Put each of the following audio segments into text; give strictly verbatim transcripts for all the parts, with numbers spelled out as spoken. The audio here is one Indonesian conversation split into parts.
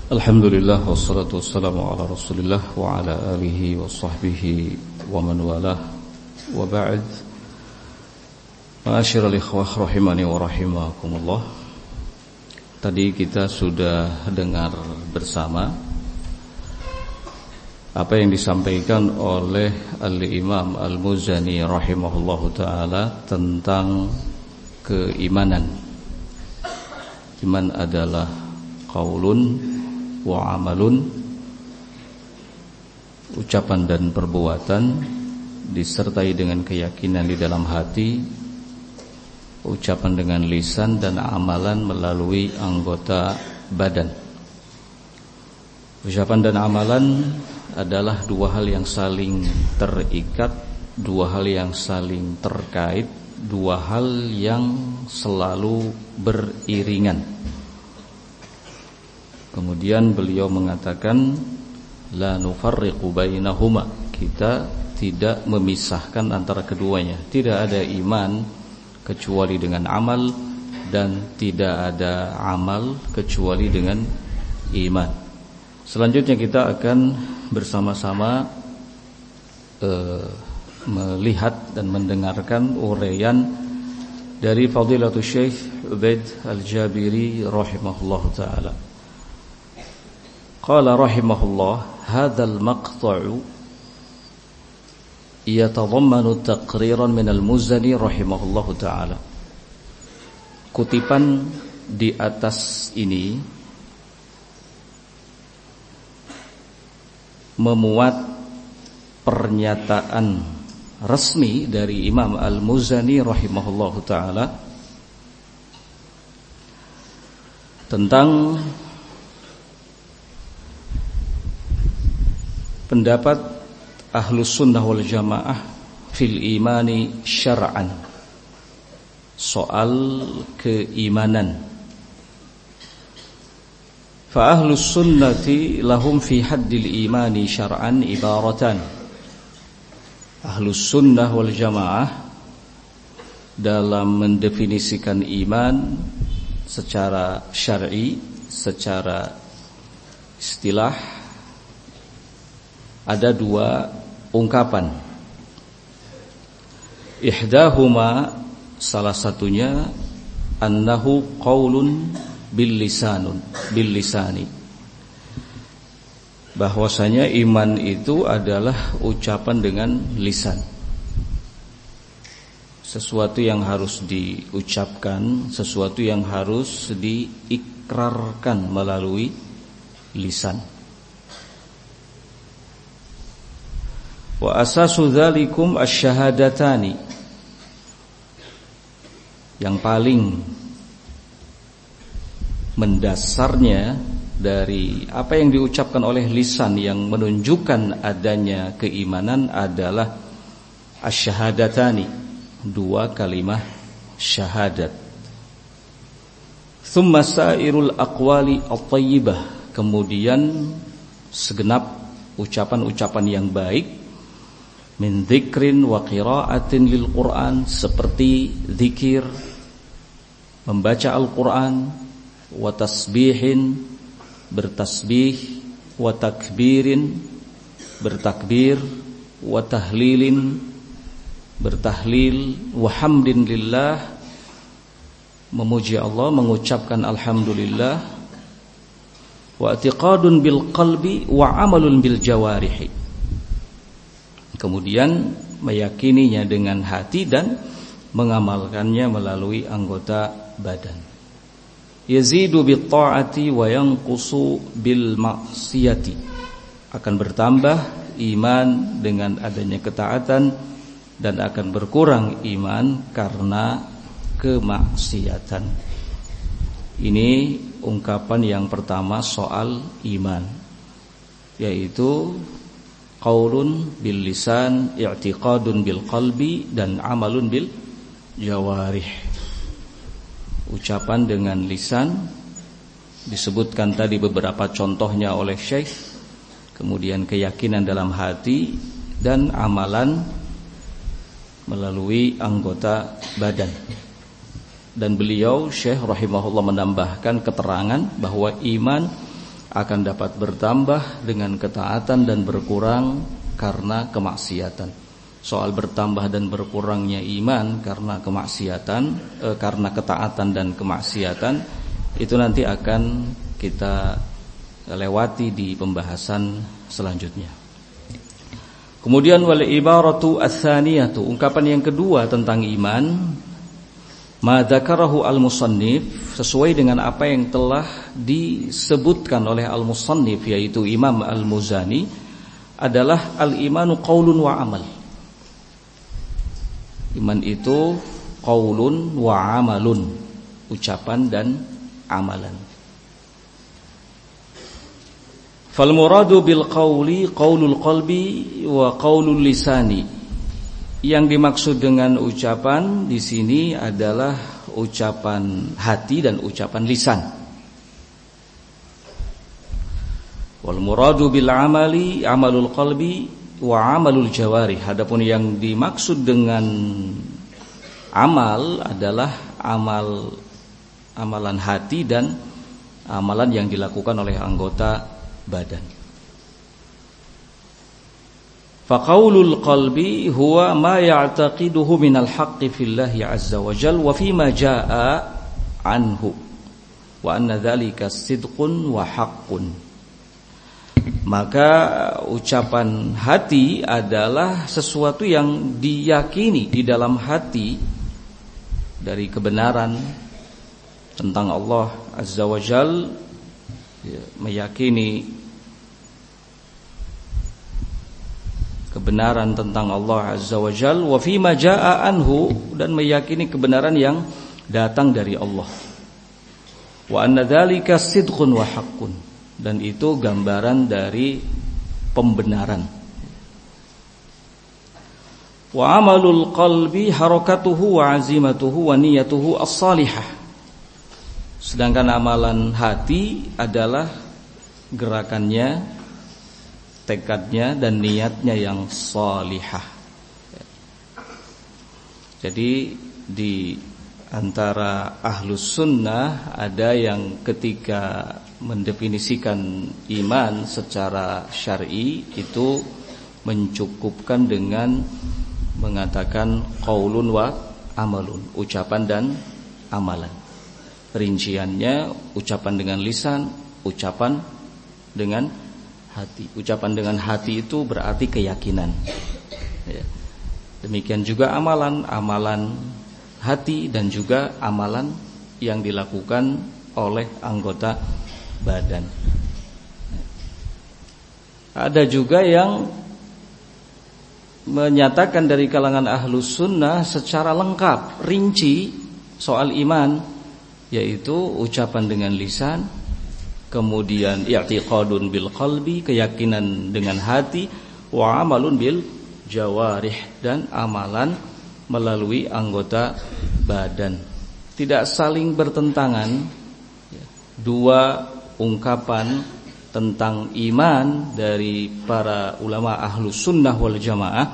Alhamdulillah wassalatu wassalamu ala Rasulillah wa ala alihi wa sahbihi wa man walah wa ba'd. Ma'asyiral ikhwah rahimani wa rahimakumullah. Tadi kita sudah dengar bersama apa yang disampaikan oleh Al-Imam Al-Muzani rahimahullahu ta'ala tentang keimanan. Iman adalah qaulun wa amalun, ucapan dan perbuatan disertai dengan keyakinan di dalam hati, ucapan dengan lisan, dan amalan melalui anggota badan. Ucapan dan amalan adalah dua hal yang saling terikat, dua hal yang saling terkait, dua hal yang selalu beriringan. Kemudian beliau mengatakan la nufarriqu bainahuma, kita tidak memisahkan antara keduanya. Tidak ada iman kecuali dengan amal, dan tidak ada amal kecuali dengan iman. Selanjutnya kita akan bersama-sama uh, melihat dan mendengarkan uraian dari Fadilatul Syekh Ubaid Al-Jabiri rahimahullahu ta'ala. Qala rahimahullah, hadzal maqta'u yatadammanu taqriran min al-Muzani rahimahullahu ta'ala. Kutipan di atas ini memuat pernyataan resmi dari Imam Al-Muzani rahimahullahu ta'ala tentang pendapat Ahlus Sunnah wal Jamaah fil imani syar'an, soal keimanan. Fa Ahlus Sunnati lahum fi haddil imani syar'an ibaratan. Ahlus Sunnah wal Jamaah dalam mendefinisikan iman secara syar'i, secara istilah, ada dua ungkapan. Ihdahuma, salah satunya, annahu qaulun bil lisanun bil lisani, bahwasanya iman itu adalah ucapan dengan lisan. Sesuatu yang harus diucapkan, sesuatu yang harus diikrarkan melalui lisan. Wa asasu dzalikum asy-syahadatani, yang paling mendasarnya dari apa yang diucapkan oleh lisan yang menunjukkan adanya keimanan adalah asy-syahadatani, dua kalimat syahadat. Tsumma sairul aqwali at-thayyibah, kemudian segenap ucapan-ucapan yang baik, min dzikrin wa qiraatin lil Qur'an, seperti zikir, membaca Al-Qur'an, wa tasbihin, bertasbih, wa takbirin, bertakbir, wa tahlilin, bertahlil, wa hamdin lillah, memuji Allah, mengucapkan alhamdulillah, wa i'tiqadun bil qalbi wa amalun bil jawarihi, kemudian meyakininya dengan hati dan mengamalkannya melalui anggota badan. Yazidu bit ta'ati wa yanqusu bil ma'siyati, akan bertambah iman dengan adanya ketaatan dan akan berkurang iman karena kemaksiatan. Ini ungkapan yang pertama soal iman, yaitu qaulun bil lisan, i'tiqadun bil qalbi, dan amalun bil jawarih. Ucapan dengan lisan, disebutkan tadi beberapa contohnya oleh Syekh, kemudian keyakinan dalam hati, dan amalan melalui anggota badan. Dan beliau Syekh rahimahullah menambahkan keterangan bahwa iman akan dapat bertambah dengan ketaatan dan berkurang karena kemaksiatan. Soal bertambah dan berkurangnya iman karena kemaksiatan, eh, karena ketaatan dan kemaksiatan, itu nanti akan kita lewati di pembahasan selanjutnya. Kemudian wal ibaratu ats-tsaniyatu, ungkapan yang kedua tentang iman, ma dzakarahu al-musannif, sesuai dengan apa yang telah disebutkan oleh al-musannif yaitu Imam Al-Muzani, adalah al-imanu qaulun wa amal. Iman itu qaulun wa amalun, ucapan dan amalan. Fal muradu bil qauli qaulul qalbi wa qaulul lisani. Yang dimaksud dengan ucapan di sini adalah ucapan hati dan ucapan lisan. Wal muradu bil amali amalul qalbi wa amalul jawarih. Adapun yang dimaksud dengan amal adalah amal amalan hati dan amalan yang dilakukan oleh anggota badan. Faqaulul qalbi huwa ma ya'taqiduhu minal haqqi fillahi azza wa jalla wa fima jaa'a anhu wa anna dzalika sidqun wa haqqun. Maka ucapan hati adalah sesuatu yang diyakini di dalam hati dari kebenaran tentang Allah azza wa jalla, ya, meyakini kebenaran tentang Allah azza wa jalla wa fima jaa'a anhu, dan meyakini kebenaran yang datang dari Allah. Wa anna dzalika sidqun wa haqqun, dan itu gambaran dari pembenaran. Wa amalul qalbi harakatuhu wa azimatuhu wa niyatuhu as-salihah. Sedangkan amalan hati adalah gerakannya, tekadnya dan niatnya yang salihah. Jadi di antara ahlus sunnah ada yang ketika mendefinisikan iman secara syar'i itu mencukupkan dengan mengatakan qaulun wa amalun, ucapan dan amalan. Rinciannya ucapan dengan lisan, ucapan dengan hati. Ucapan dengan hati itu berarti keyakinan, ya. Demikian juga amalan, amalan hati dan juga amalan yang dilakukan oleh anggota badan. Ada juga yang menyatakan dari kalangan ahlus sunnah secara lengkap, rinci soal iman, yaitu ucapan dengan lisan, kemudian i'tiqadun bil qalbi, keyakinan dengan hati, wa amalun bil jawarih, dan amalan melalui anggota badan. Tidak saling bertentangan dua ungkapan tentang iman dari para ulama ahlus sunnah wal jamaah.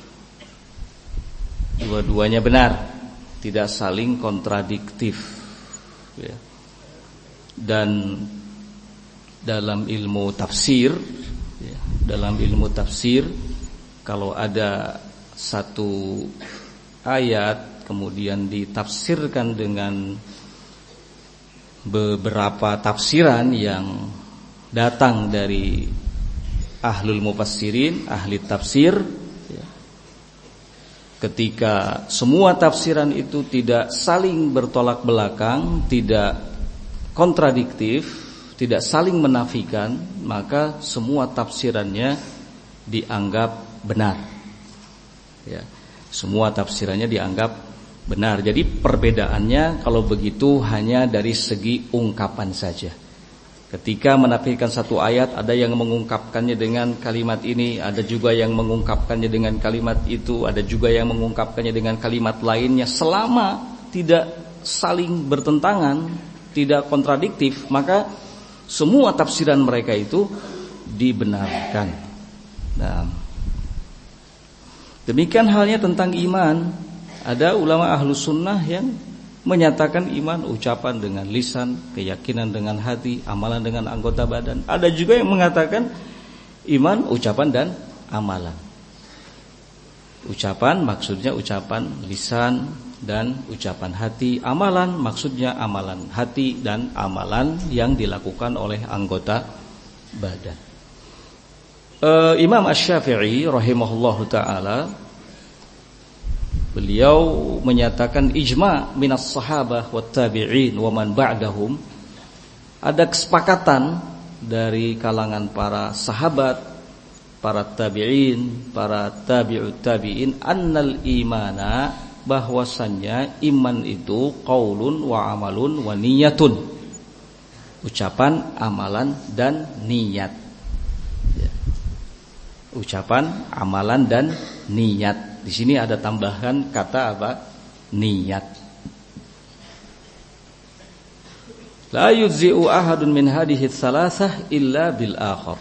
Dua-duanya benar, tidak saling kontradiktif, ya. Dan dalam ilmu tafsir, ya, dalam ilmu tafsir, kalau ada satu ayat kemudian ditafsirkan dengan beberapa tafsiran yang datang dari ahlul mufassirin, ahli tafsir, ya. Ketika semua tafsiran itu tidak saling bertolak belakang, tidak kontradiktif, tidak saling menafikan, maka semua tafsirannya dianggap benar, ya. Semua tafsirannya dianggap benar. Jadi perbedaannya kalau begitu hanya dari segi ungkapan saja. Ketika menafikan satu ayat, ada yang mengungkapkannya dengan kalimat ini, ada juga yang mengungkapkannya dengan kalimat itu, ada juga yang mengungkapkannya dengan kalimat lainnya. Selama tidak saling bertentangan, tidak kontradiktif, maka semua tafsiran mereka itu dibenarkan. Nah, demikian halnya tentang iman. Ada ulama ahlus sunnah yang menyatakan iman ucapan dengan lisan, keyakinan dengan hati, amalan dengan anggota badan. Ada juga yang mengatakan iman ucapan dan amalan. Ucapan maksudnya ucapan lisan dan ucapan hati. Amalan maksudnya amalan hati dan amalan yang dilakukan oleh anggota badan. uh, Imam Asy-Syafi'i rahimahullahu ta'ala, beliau menyatakan ijma' minas sahabah wat tabi'in wa man ba'dahum, ada kesepakatan dari kalangan para sahabat, para tabi'in, para tabi'ut tabi'in, annal imana, bahwasannya iman itu qaulun wa amalun wa niyatun, ucapan, amalan dan niat. Ya. Ucapan, amalan dan niat. Di sini ada tambahan kata apa? Niat. La yujzi'u ahadun min hadhihi tsalatsah illa bil akhar.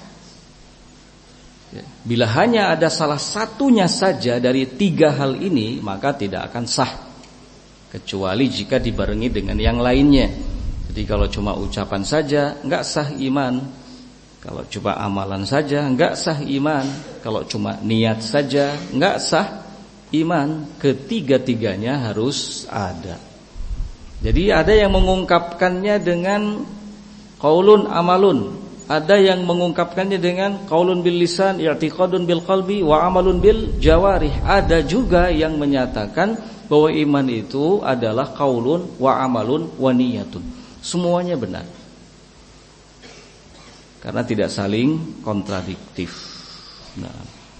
Bila hanya ada salah satunya saja dari tiga hal ini, maka tidak akan sah, kecuali jika dibarengi dengan yang lainnya. Jadi kalau cuma ucapan saja enggak sah iman, kalau cuma amalan saja enggak sah iman, kalau cuma niat saja enggak sah iman. Ketiga-tiganya harus ada. Jadi ada yang mengungkapkannya dengan qaulun amalun, ada yang mengungkapkannya dengan qaulun bil lisan, i'tiqadun bil qalbi wa amalun bil jawarih. Ada juga yang menyatakan bahwa iman itu adalah qaulun wa amalun wa niyatun. Semuanya benar, karena tidak saling kontradiktif. Nah,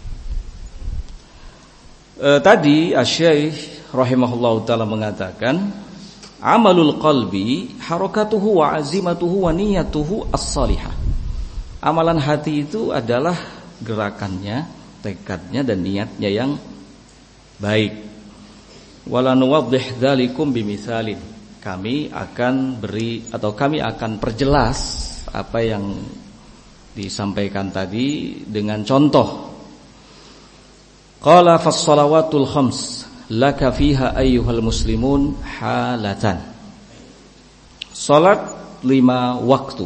e, tadi Asy-Syaikh rahimahullahu taala mengatakan amalul qalbi harakatuhu wa azimatuhu wa niyatuhu as-salihah. Amalan hati itu adalah gerakannya, tekadnya dan niatnya yang baik. Wala nuwaddih dzalikum bimitsalin. Kami akan beri atau kami akan perjelas apa yang disampaikan tadi dengan contoh. Qala fas-shalawatul khams laka fiha ayyuhal muslimun halatan. Salat lima waktu.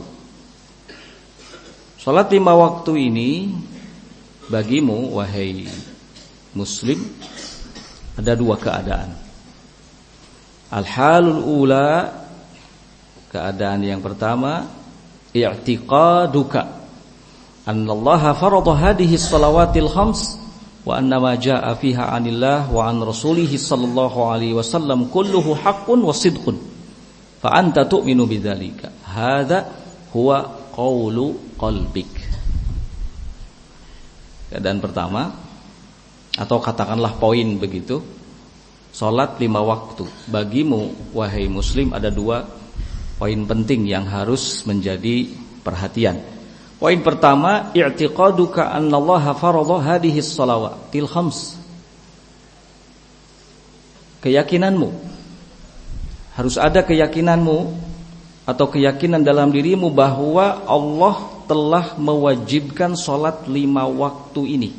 Salat lima waktu ini bagimu wahai muslim ada dua keadaan. Al-halul ula, keadaan yang pertama, i'tiqaduka annallaha farada hadhihi shalawatil khams wa annama jaa fiha 'anillah wa 'an rasulih sallallahu alaihi wasallam kulluhu haqqun wa sidqun fa anta tu'minu bidzalika. Hadza huwa qaulu qalbik. Keadaan pertama, atau katakanlah poin begitu, salat lima waktu. Bagimu wahai muslim ada dua poin penting yang harus menjadi perhatian. Poin pertama, i'tiqaduka annallaha farada hadhihi shalawatil khams. Keyakinanmu, harus ada keyakinanmu atau keyakinan dalam dirimu bahwa Allah telah mewajibkan salat lima waktu ini.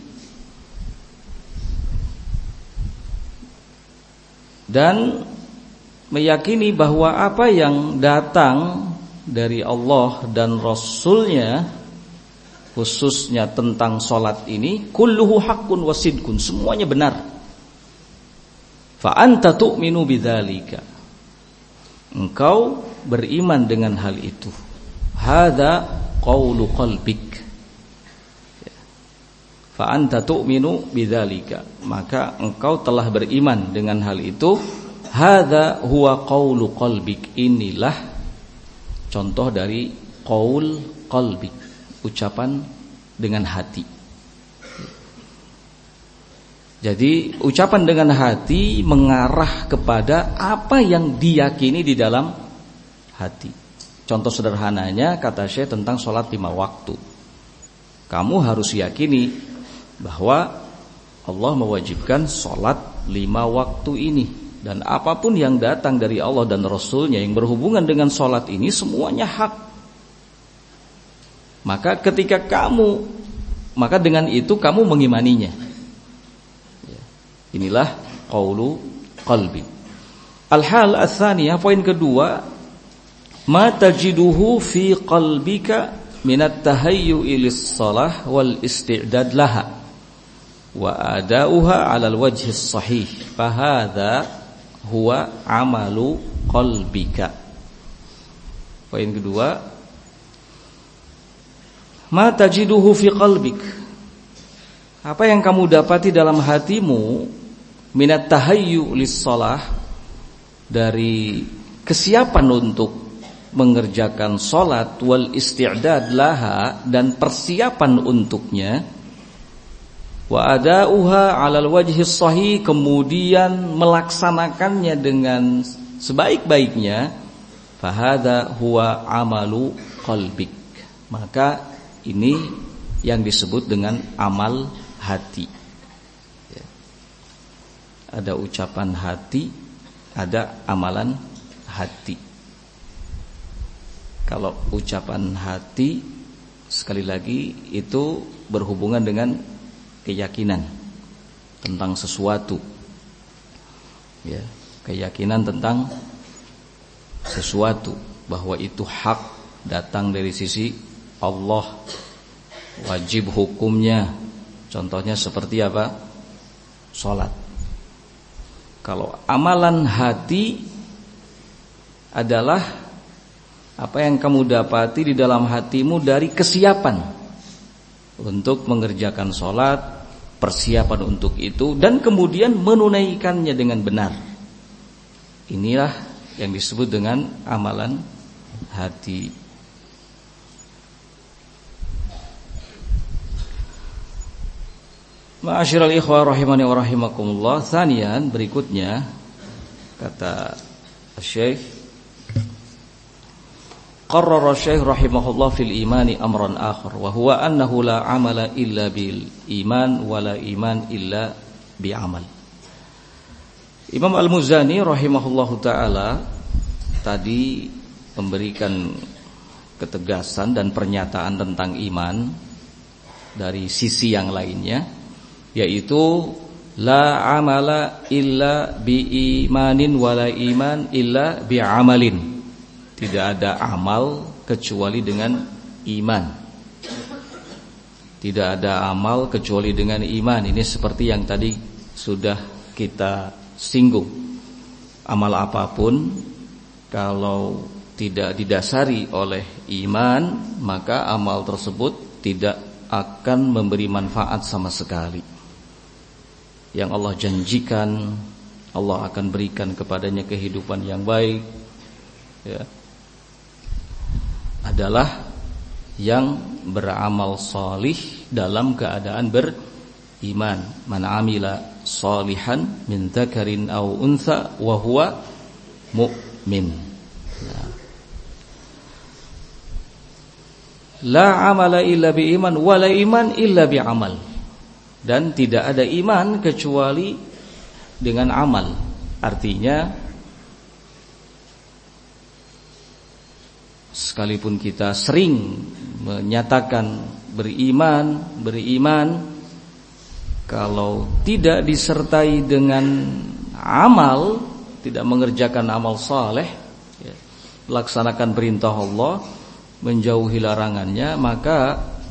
Dan meyakini bahwa apa yang datang dari Allah dan Rasulnya, khususnya tentang salat ini, kulluhu haqqun wa sidqun, semuanya benar. Fa anta tu'minu bidzalika, engkau beriman dengan hal itu. Hadza qaulu qalbik. Fa anta tu'minu bidzalika, maka engkau telah beriman dengan hal itu. Hadza huwa qaulu qalbik, inilah contoh dari qaul qalbik, ucapan dengan hati. Jadi ucapan dengan hati mengarah kepada apa yang diyakini di dalam hati. Contoh sederhananya kata Syekh tentang sholat lima waktu. Kamu harus yakini bahwa Allah mewajibkan sholat lima waktu ini, dan apapun yang datang dari Allah dan Rasulnya yang berhubungan dengan sholat ini semuanya hak. Maka ketika kamu, maka dengan itu kamu mengimaninya. Inilah qaulu qalbi. Al-hal ats-tsaniyah, poin kedua, ma tajiduhu fi qalbika minat tahayyu'i lis-shalah wal isti'dad laha wa ada'uha 'alal wajhi sahih fa hadza huwa 'amalu qalbika. Poin kedua, ma tajiduhu fi qalbik, apa yang kamu dapati dalam hatimu, minat tahayyu lis-shalah, dari kesiapan untuk mengerjakan salat, wal isti'dad laha, dan persiapan untuknya, wa ada'uha 'alal wajhi sahih, kemudian melaksanakannya dengan sebaik-baiknya, fa hadza huwa amalu qalbik, maka ini yang disebut dengan amal hati. Ya. Ada ucapan hati, ada amalan hati. Kalau ucapan hati, sekali lagi, itu berhubungan dengan keyakinan tentang sesuatu, ya, keyakinan tentang sesuatu bahwa itu hak, datang dari sisi Allah, wajib hukumnya. Contohnya seperti apa? Salat. Kalau amalan hati adalah apa yang kamu dapati di dalam hatimu dari kesiapan untuk mengerjakan salat, persiapan untuk itu, dan kemudian menunaikannya dengan benar. Inilah yang disebut dengan amalan hati. Ma'asyiral ikhwah rahimani wa rahimakumullah. Tsaniyan, berikutnya kata Syekh, qarrara Syekh rahimahullah fil imani amran akhar wa huwa annahu la amala illa bil iman wa la iman illa bi amal. Imam Al-Muzani rahimahullahu ta'ala tadi memberikan ketegasan dan pernyataan tentang iman dari sisi yang lainnya, yaitu la amala illa bi imanin wa la iman illa bi amalin. Tidak ada amal kecuali dengan iman. Tidak ada amal kecuali dengan iman. Ini seperti yang tadi sudah kita singgung. Amal apapun kalau tidak didasari oleh iman, maka amal tersebut tidak akan memberi manfaat sama sekali. Yang Allah janjikan, Allah akan berikan kepadanya kehidupan yang baik, ya, adalah yang beramal salih dalam keadaan beriman. Man amila salihan min dzakarin aw untha wa huwa mu'min. La amala illa bi iman wa la iman illa bi amal. Dan tidak ada iman kecuali dengan amal. Artinya, sekalipun kita sering menyatakan beriman, beriman, kalau tidak disertai dengan amal, tidak mengerjakan amal saleh, ya, melaksanakan perintah Allah, menjauhi larangannya, maka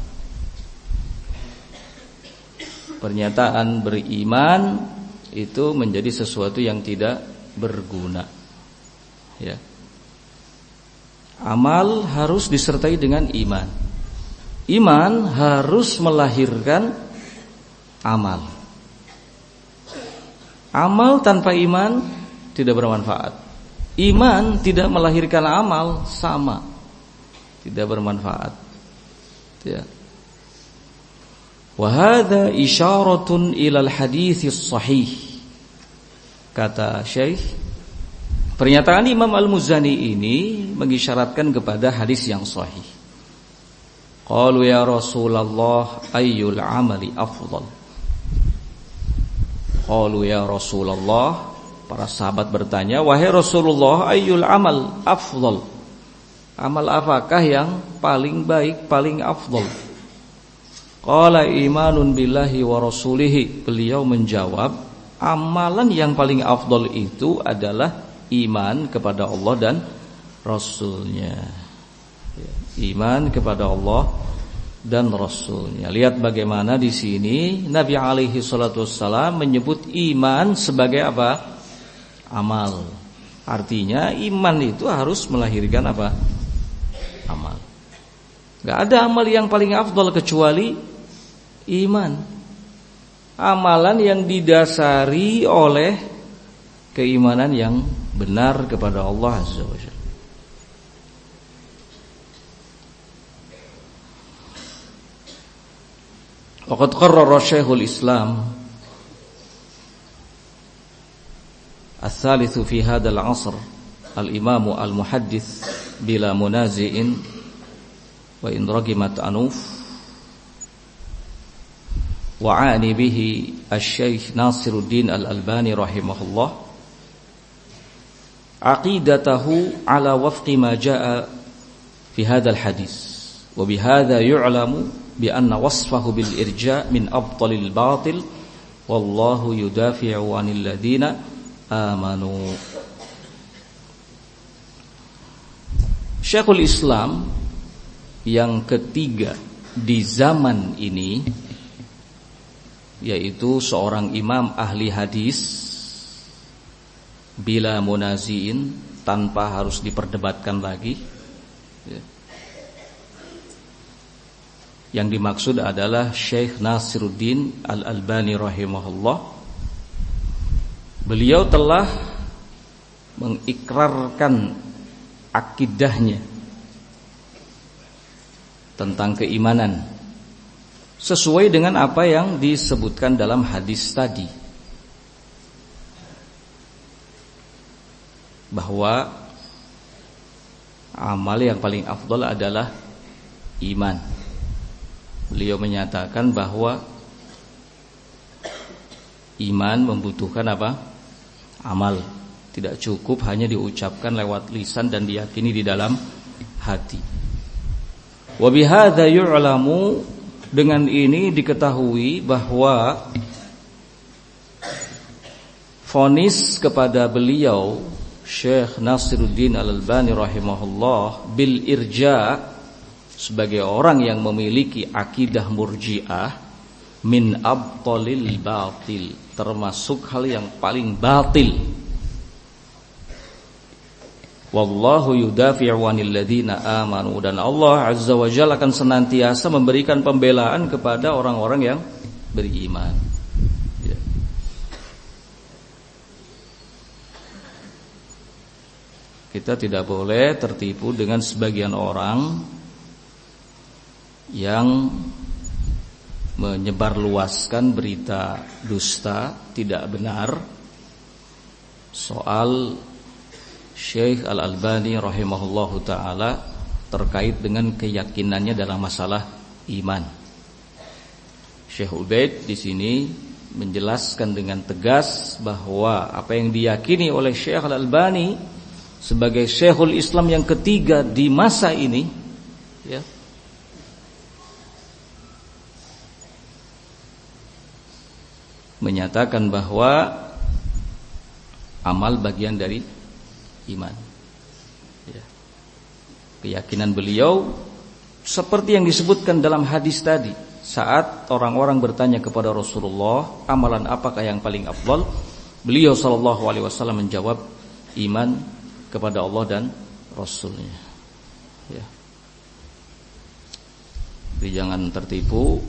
pernyataan beriman itu menjadi sesuatu yang tidak berguna. Ya. Amal harus disertai dengan iman. Iman harus melahirkan amal. Amal tanpa iman tidak bermanfaat. Iman tidak melahirkan amal, sama, tidak bermanfaat. Ya. Wa hadza isyaratun ilal haditsis sahih. Kata Syekh, pernyataan Imam Al-Muzani ini mengisyaratkan kepada hadis yang sahih. Qalu ya Rasulullah ayyul amali afdal. Qalu ya Rasulullah, para sahabat bertanya, wahai Rasulullah, ayyul amal afdal. Amal apakah yang paling baik, paling afdal? Qala imanun billahi wa rasulihi. Beliau menjawab, amalan yang paling afdal itu adalah Iman kepada Allah dan Rasulnya. Iman kepada Allah dan Rasulnya. Lihat bagaimana di sini Nabi alaihi salatu wassalam menyebut iman sebagai apa? Amal. Artinya iman itu harus melahirkan apa? Amal. Gak ada amal yang paling afdal kecuali iman. Amalan yang didasari oleh keimanan yang benar kepada Allah Azza wa Jalla. Waqad qarrara Syekhul Islam al-thalithu fi hadzal 'asr al-Imam al-Muhaddits bila munazi'in wa in ragimat anuf wa 'ani bihi asy-Syaikh Nasiruddin Al-Albani rahimahullah aqidatahu ala wafqi ma jaa'a fi hadzal hadis wa bihadza yu'lamu bi anna wasfahu bil irja' min abtalil batil wallahu yudafi'u 'anil ladzina amanu. Syekhul Islam yang ketiga di zaman ini, yaitu seorang imam ahli hadis bila munaziin, tanpa harus diperdebatkan lagi. Yang dimaksud adalah Syekh Nasiruddin Al-Albani rahimahullah. Beliau telah mengikrarkan akidahnya tentang keimanan sesuai dengan apa yang disebutkan dalam hadis tadi, bahwa amal yang paling afdal adalah iman. Beliau menyatakan bahwa iman membutuhkan apa? Amal. Tidak cukup hanya diucapkan lewat lisan dan diyakini di dalam hati. Wa bihadza yu'lamu, dengan ini diketahui bahwa vonis kepada beliau Syekh Nasiruddin Al-Albani rahimahullah bil irja' sebagai orang yang memiliki akidah murji'ah min abtalil batil, termasuk hal yang paling batil. Wallahu yudafi'u 'anil ladzina amanu, dan Allah Azza wa Jalla akan senantiasa memberikan pembelaan kepada orang-orang yang beriman. Ya. Kita tidak boleh tertipu dengan sebagian orang yang menyebarluaskan berita dusta, tidak benar soal Syekh Al-Albani rahimahullahu ta'ala terkait dengan keyakinannya dalam masalah iman. Syekh Ubaid di sini menjelaskan dengan tegas bahwa apa yang diyakini oleh Syekh Al-Albani sebagai Syekhul Islam yang ketiga di masa ini, ya, menyatakan bahwa amal bagian dari iman. Ya. Keyakinan beliau seperti yang disebutkan dalam hadis tadi, saat orang-orang bertanya kepada Rasulullah, amalan apakah yang paling afdal? Beliau sallallahu alaihi wasallam menjawab, iman kepada Allah dan Rasulnya. Ya. Jadi jangan tertipu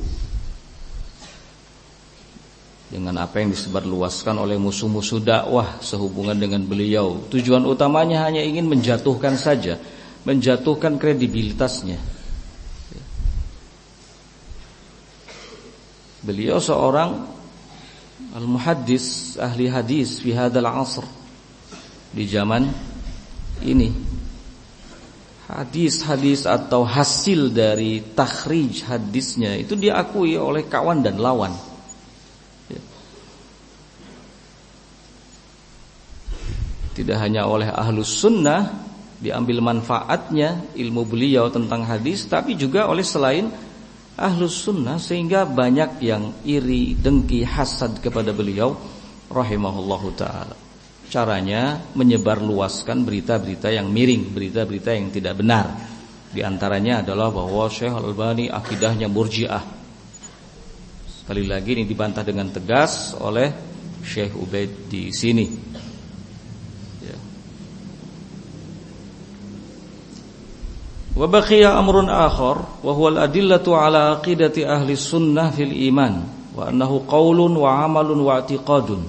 dengan apa yang disebarluaskan oleh musuh-musuh dakwah sehubungan dengan beliau. Tujuan utamanya hanya ingin menjatuhkan saja, menjatuhkan kredibilitasnya. Beliau seorang al-muhaddis, ahli hadis fi hadzal 'asr, di zaman ini. Hadis-hadis atau hasil dari takhrij hadisnya itu diakui oleh kawan dan lawan. Tidak hanya oleh ahlus sunnah diambil manfaatnya ilmu beliau tentang hadis, tapi juga oleh selain ahlus sunnah, sehingga banyak yang iri, dengki, hasad kepada beliau rahimahullahu ta'ala. caranya menyebarluaskan berita-berita yang miring, berita-berita yang tidak benar. Di antaranya adalah bahwa Syekh Al-Albani akidahnya Murji'ah. Sekali lagi ini dibantah dengan tegas oleh Syekh Ubaid di sini. Ya. Wa baqiya amrun akhar wa huwa al-adillatu ala aqidati ahli sunnah fil iman wa annahu qaulun wa amalun wa i'tiqadun.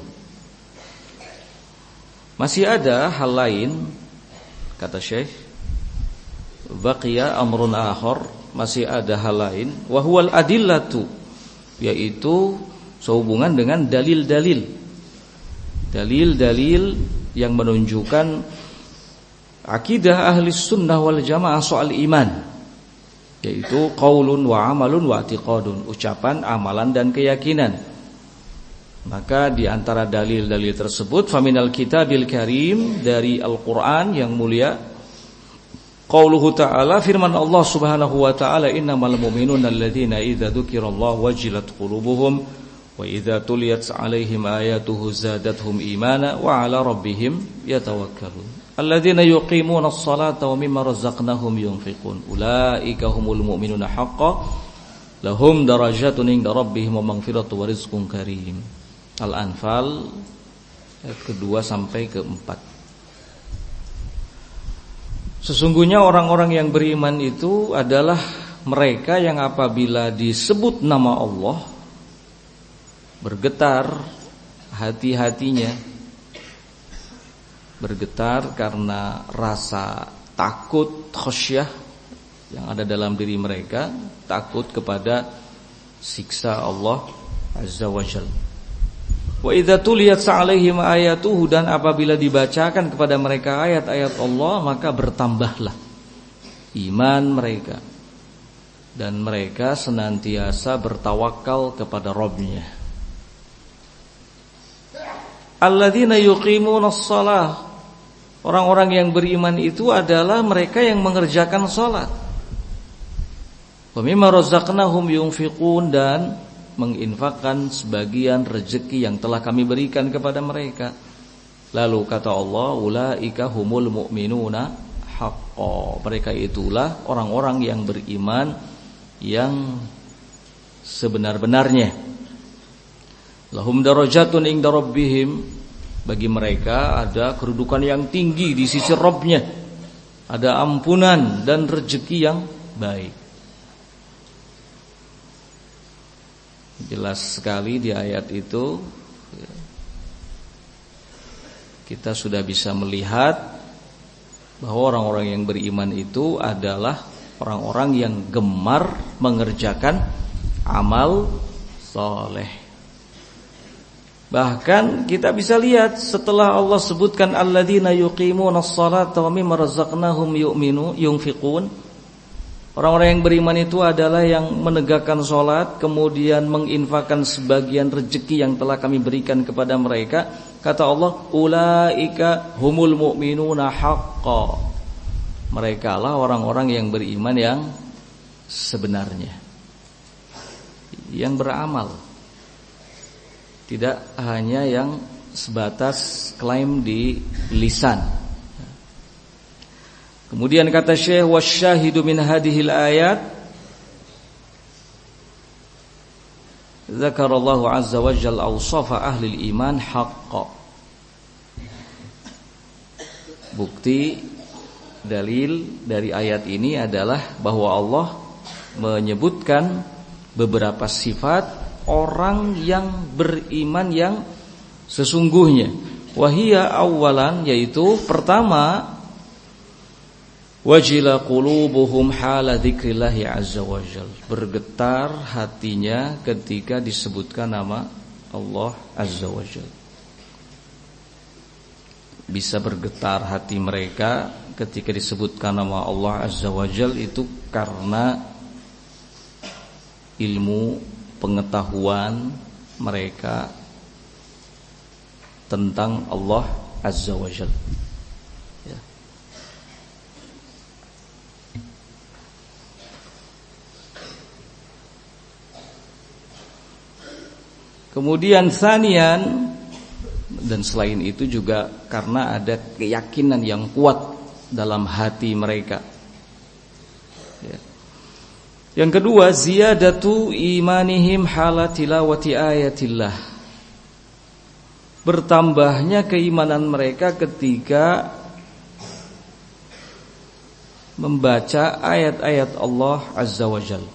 Masih ada hal lain, kata Syekh, baqiya amrun akhar, masih ada hal lain, wa huwa al-adillatu, yaitu sehubungan dengan dalil-dalil. Dalil-dalil yang menunjukkan akidah ahli sunnah wal jamaah soal iman, yaitu qaulun wa amalun wa i'tiqadun, ucapan, amalan dan keyakinan. Maka di antara dalil-dalil tersebut faminal kitabil karim, dari Al-Qur'an yang mulia, qauluhu ta'ala, firman Allah Subhanahu wa ta'ala, innamal mu'minuna alladzina idza dzukirallahu wajilat qulubuhum wa idza tuliyat 'alaihim ayatuhu zadatuhum imana wa 'ala rabbihim yatawakkalun alladzina yuqimuna as-salata wa mimma razaqnahum yunfiqun ulaika humul mu'minuna haqqan lahum darajatun 'inda rabbihim wa maghfiratun wa rizqun karim. Al-Anfal ayat kedua sampai keempat. Sesungguhnya orang-orang yang beriman itu adalah mereka yang apabila disebut nama Allah bergetar hati-hatinya, bergetar karena rasa takut, khasyah yang ada dalam diri mereka, takut kepada siksa Allah Azza wa Jalla. Wa idza tuliyat 'alaihim ayatuhu, dan apabila dibacakan kepada mereka ayat-ayat Allah, maka bertambahlah iman mereka dan mereka senantiasa bertawakal kepada Rabb-Nya. Alladzina yuqimunas shalah, orang-orang yang beriman itu adalah mereka yang mengerjakan salat. Wa mimma razaqnahum yunfiqun, dan menginfakkan sebagian rezeki yang telah kami berikan kepada mereka. Lalu kata Allah, ulaika humul mu'minuna haqqan, mereka itulah orang-orang yang beriman yang sebenar-benarnya. Lahum darajatun 'inda rabbihim, bagi mereka ada kedudukan yang tinggi di sisi Rabb-Nya, ada ampunan dan rezeki yang baik. Jelas sekali di ayat itu kita sudah bisa melihat bahwa orang-orang yang beriman itu adalah orang-orang yang gemar mengerjakan amal soleh. Bahkan kita bisa lihat setelah Allah sebutkan alladzina yuqimunas salata wa mimma razaqnahum yu'minu yunfiqun, orang-orang yang beriman itu adalah yang menegakkan sholat, kemudian menginfakkan sebagian rezeki yang telah kami berikan kepada mereka. Kata Allah, ulaika humul mu'minuna haqqan, mereka lah orang-orang yang beriman yang sebenarnya, yang beramal, tidak hanya yang sebatas klaim di lisan. Kemudian kata Syekh, wasyahidu min hadhil ayat, zakarallahu azza wa jalla awsafa ahli iman haqqa. Bukti dalil dari ayat ini adalah bahwa Allah menyebutkan beberapa sifat orang yang beriman yang sesungguhnya. Wahia awalan, yaitu pertama, wajila qulubuhum hala dzikrillahi azza wajal, bergetar hatinya ketika disebutkan nama Allah azza wajal. Bisa bergetar hati mereka ketika disebutkan nama Allah azza wajal itu karena ilmu pengetahuan mereka tentang Allah azza wajal. Kemudian sanian, dan selain itu juga karena ada keyakinan yang kuat dalam hati mereka. Ya. Yang kedua, ziyadatu imanihim hala tilawati ayatillah. Bertambahnya keimanan mereka ketika membaca ayat-ayat Allah Azza wa Jalla.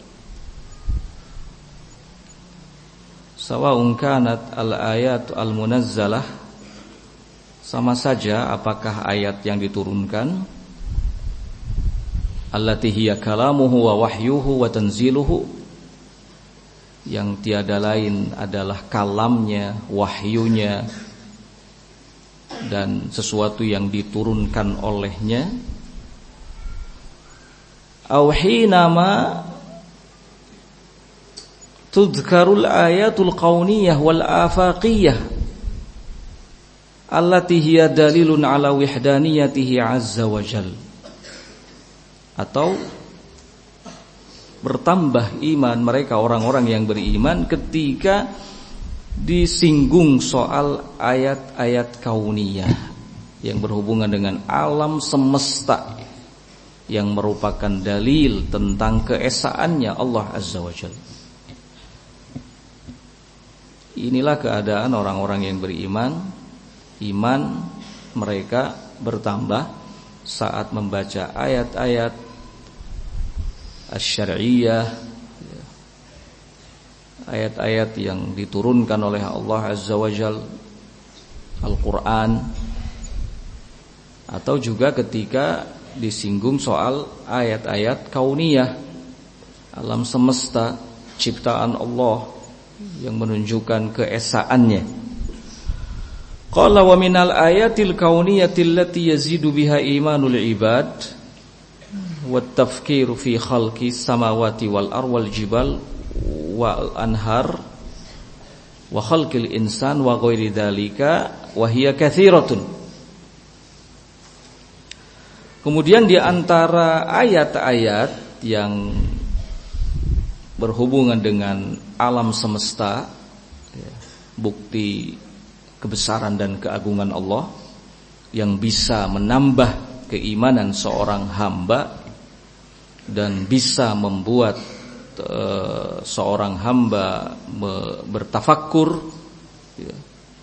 Sawa'un kanat al-ayat al-munazzalah, sama saja apakah ayat yang diturunkan, allati hiya kalamuhu wa wahyuhu wa tanziluhu, yang tiada lain adalah kalamnya, wahyunya, dan sesuatu yang diturunkan olehnya. Aw hinama tudhkarul ayatul qauniyah wal afaqiyah allati hiya dalilun ala wahdaniyatihi azza wa jalla. Atau bertambah iman mereka orang-orang yang beriman ketika disinggung soal ayat-ayat kauniyah yang berhubungan dengan alam semesta, yang merupakan dalil tentang keesaannya Allah Azza wa Jalla. Inilah keadaan orang-orang yang beriman. Iman mereka bertambah saat membaca ayat-ayat asy-syar'iyyah, ayat-ayat yang diturunkan oleh Allah Azza wa Jalla, Al-Quran, atau juga ketika disinggung soal ayat-ayat kauniyah, alam semesta, ciptaan Allah yang menunjukkan keesaannya. Qala wa minal ayatil kauniyatil lati yazidu biha imanul ibad wat tafkiru fi khalqis samawati wal ar wal jibal wal anhar wa khalqil insan wa ghairi dzalika wa hiya katsiratun. Kemudian di antara ayat-ayat yang berhubungan dengan alam semesta, ya, bukti kebesaran dan keagungan Allah yang bisa menambah keimanan seorang hamba dan bisa membuat uh, seorang hamba me- bertafakkur, ya,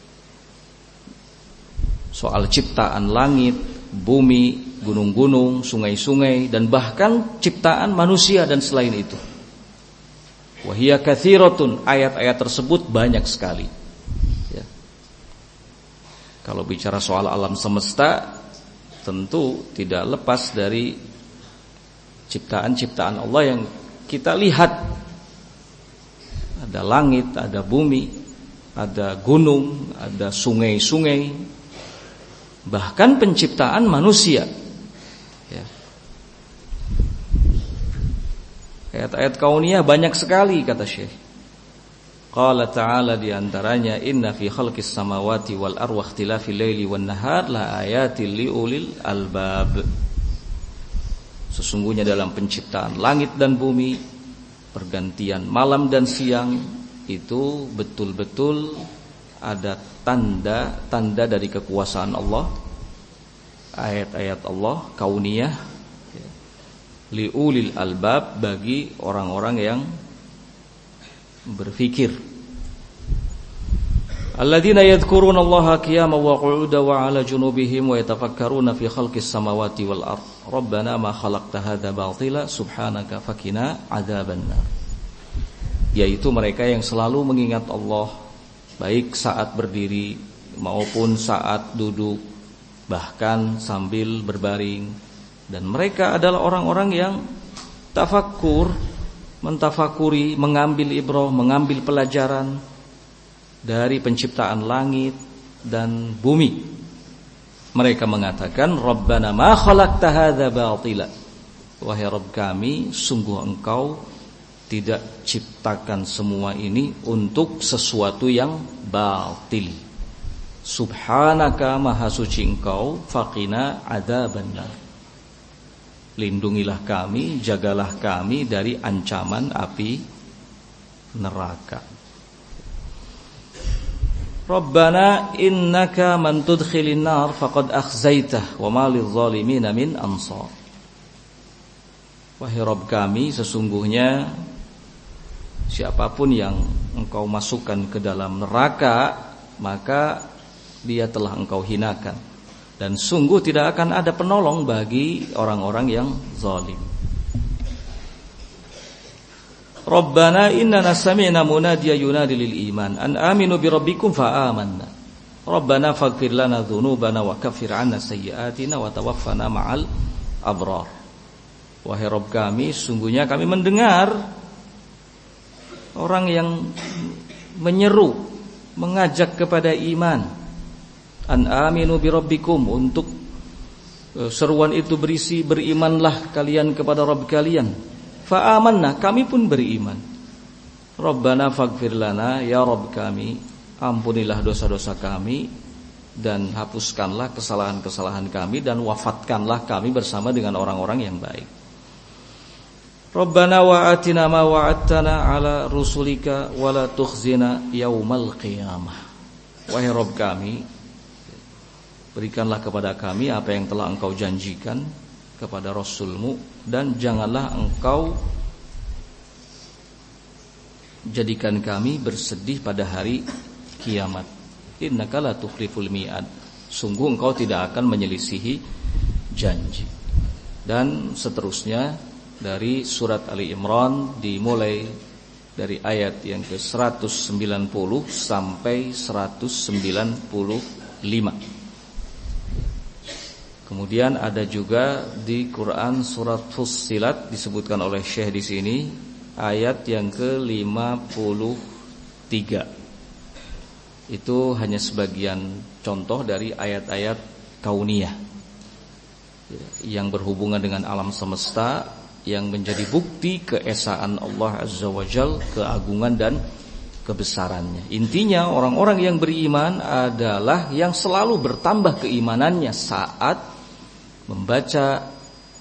soal ciptaan langit, bumi, gunung-gunung, sungai-sungai, dan bahkan ciptaan manusia dan selain itu. Wahia katsiratun, ayat-ayat tersebut banyak sekali. Ya. Kalau bicara soal alam semesta, tentu tidak lepas dari ciptaan-ciptaan Allah yang kita lihat. Ada langit, ada bumi, ada gunung, ada sungai-sungai, bahkan penciptaan manusia. Ya. Ayat-ayat kauniyah banyak sekali, kata Syekh. Qala ta'ala, di antaranya, inna fi khalqis samawati wal ardi wa ikhtilafil laili wan nahar la ayatil liulil albab. Sesungguhnya dalam penciptaan langit dan bumi, pergantian malam dan siang, itu betul-betul ada tanda-tanda dari kekuasaan Allah, ayat-ayat Allah kauniyah, liulil albab, bagi orang-orang yang berfikir. Alladzina yadhkuruna Allaha qiyaman wa qu'udan wa 'ala junubihim wa yatafakkaruna fi khalqis samawati wal ard. Rabbana ma khalaqta hadza batila subhanaka faqina 'adzabannar. Yaitu mereka yang selalu mengingat Allah, baik saat berdiri maupun saat duduk, bahkan sambil berbaring. Dan mereka adalah orang-orang yang tafakkur, mentafakuri, mengambil ibrah, mengambil pelajaran dari penciptaan langit dan bumi. Mereka mengatakan, Rabbana ma khalaqta hadza batila. Wahai Rabb kami, sungguh Engkau tidak ciptakan semua ini untuk sesuatu yang batil. Subhanaka, maha suci Engkau, faqina adzabannar. Lindungilah kami, jagalah kami dari ancaman api neraka. Rabbana innaka man tudkhilin nar faqad akhzaitah wa ma lidh-dhalimin min ansar. Wahai Rabb kami, sesungguhnya siapapun yang engkau masukkan ke dalam neraka, maka dia telah engkau hinakan, dan sungguh tidak akan ada penolong bagi orang-orang yang zalim. Rabbana innana sami'na munadiyan yunadi lil iman an aminu bi rabbikum fa amanna. Rabbana faghfir lana dzunubana wa kaffir 'anna sayyi'atina wa tawaffana ma'al abrar. Wahai Rabb kami, sungguhnya kami mendengar orang yang menyeru, mengajak kepada iman. An aminu bi rabbikum, untuk seruan itu berisi berimanlah kalian kepada Rabb kalian. Fa amanna, kami pun beriman. Rabbana faghfir lana, ya Rabb kami, ampunilah dosa-dosa kami dan hapuskanlah kesalahan-kesalahan kami, dan wafatkanlah kami bersama dengan orang-orang yang baik. Rabbana wa atina ma wa'adtana ala rusulika wa la tukhzina yaumal qiyamah. Wahai Rabb kami, berikanlah kepada kami apa yang telah engkau janjikan kepada Rasulmu, dan janganlah engkau jadikan kami bersedih pada hari kiamat. Innaka la tukhliful mi'ad, sungguh engkau tidak akan menyelisihi janji. Dan seterusnya dari surat Ali Imran, dimulai dari ayat yang ke seratus sembilan puluh sampai seratus sembilan puluh lima. Kemudian ada juga di Quran surat Fussilat, disebutkan oleh Syekh di sini, ayat yang ke lima puluh tiga. Itu hanya sebagian contoh dari ayat-ayat kauniyah yang berhubungan dengan alam semesta, yang menjadi bukti keesaan Allah Azza wa Jalla, keagungan dan kebesarannya. Intinya, orang-orang yang beriman adalah yang selalu bertambah keimanannya saat membaca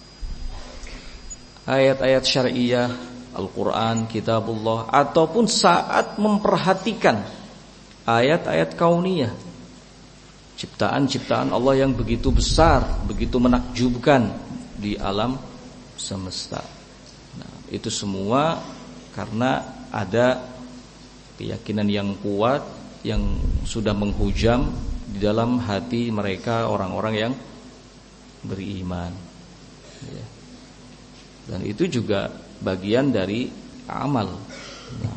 ayat-ayat syariah, Al-Quran, Kitabullah, ataupun saat memperhatikan ayat-ayat kauniyah, ciptaan-ciptaan Allah yang begitu besar, begitu menakjubkan di alam semesta. Nah, itu semua karena ada keyakinan yang kuat yang sudah menghujam di dalam hati mereka, orang-orang yang beriman, ya. Dan itu juga bagian dari amal. Nah.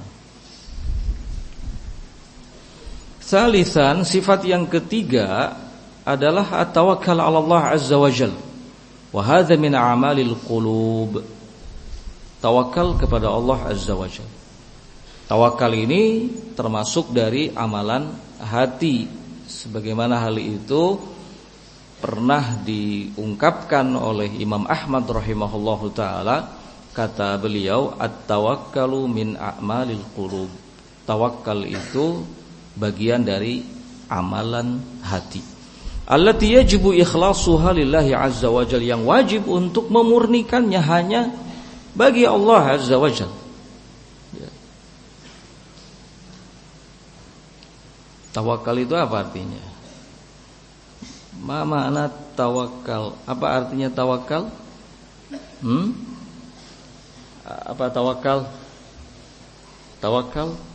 Salisan, sifat yang ketiga adalah at-tawakkal 'ala Allah Azza wa Jalla. Wa hadza min a'malil qulub. Tawakal kepada Allah Azza wa Jalla. Tawakal ini termasuk dari amalan hati, sebagaimana hal itu pernah diungkapkan oleh Imam Ahmad rahimahullahu taala. Kata beliau, at-tawakkalu min a'malil qulub. Tawakal itu bagian dari amalan hati. Allati yajibu ikhlasuha lillahi azza wa jalla, yang wajib untuk memurnikannya hanya bagi Allah azza wa jalla. Ya. Tawakal itu apa artinya? Ma makna tawakal? Apa artinya tawakal? Hmm? Apa tawakal? Tawakal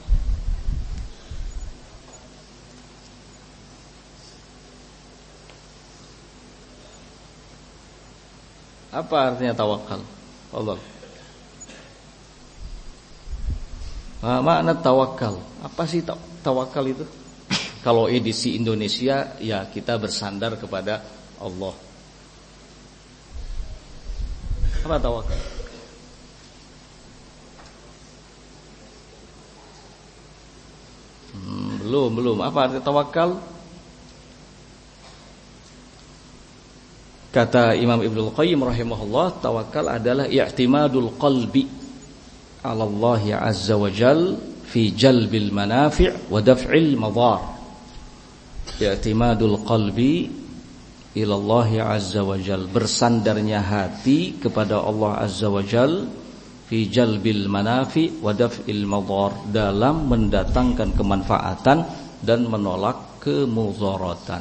apa artinya tawakal? Allah. Ma makna tawakal? Apa sih tawakal itu? Kalau edisi Indonesia, ya kita bersandar kepada Allah. Apa tawakal? Hmm, belum, belum. Apa arti tawakal? Kata Imam Ibnul Qayyim rahimahullah, tawakal adalah i'timadul qalbi 'ala Allah azza wa jal fi jalbil manafi' wa daf'il madar. I'timadul qalbi ila Allah azza wa jal, bersandarnya hati kepada Allah azza wa jal fi jalbil manafi wa daf'il madar, dalam mendatangkan kemanfaatan dan menolak kemudharatan.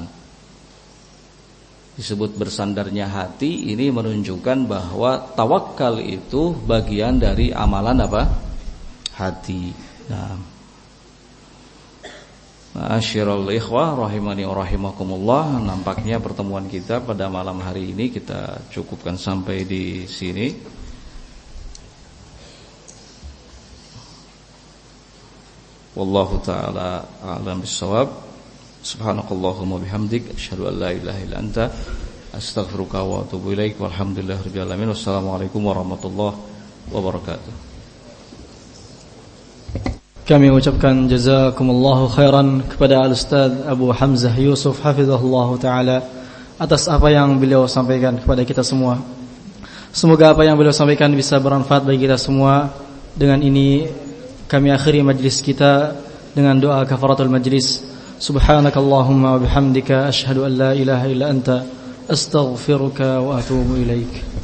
Disebut bersandarnya hati, ini menunjukkan bahwa tawakal itu bagian dari amalan apa? Hati. Nah, ma'asyiral ikhwah rahimani wa rahimakumullah, nampaknya pertemuan kita pada malam hari ini kita cukupkan sampai di sini. Wallahu ta'ala a'lam bissawab. Subhanakallahumma bihamdik asyhadu an la ilaha illa anta astaghfiruka wa atubu ilaik. Walhamdulillahirabbil alamin. Wassalamualaikum warahmatullahi wabarakatuh. Kami ucapkan jazakumullahu khairan kepada Al-Ustaz Abu Hamzah Yusuf hafizahullah ta'ala atas apa yang beliau sampaikan kepada kita semua. Semoga apa yang beliau sampaikan bisa bermanfaat bagi kita semua. Dengan ini kami akhiri majlis kita dengan doa kafaratul majlis. Subhanakallahumma wa bihamdika asyhadu an la ilaha illa anta astaghfiruka wa atubu ilaik.